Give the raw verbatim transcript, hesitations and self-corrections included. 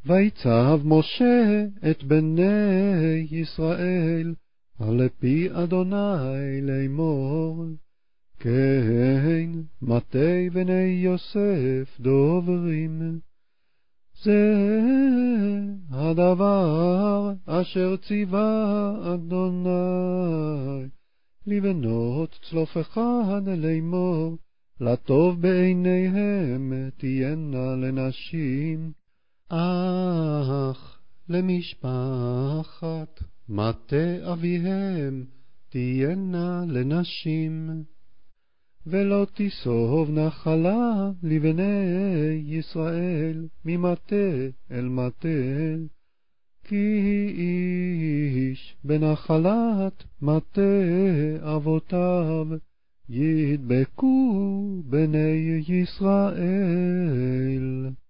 ויצב משה את בני ישראל על פי אדוני לאמור, כן מטה בני יוסף דוברים. זה הדבר אשר ציווה אדוני לבנות צלוף אחד לאמור, לטוב בעיניהם תהיינה לנשים, אך למשפחת מטה אביהם תהיינה לנשים. ולא תיסוב נחלה לבני ישראל ממטה אל מטה, כי איש בנחלת מטה אבותיו ידבקו בני ישראל.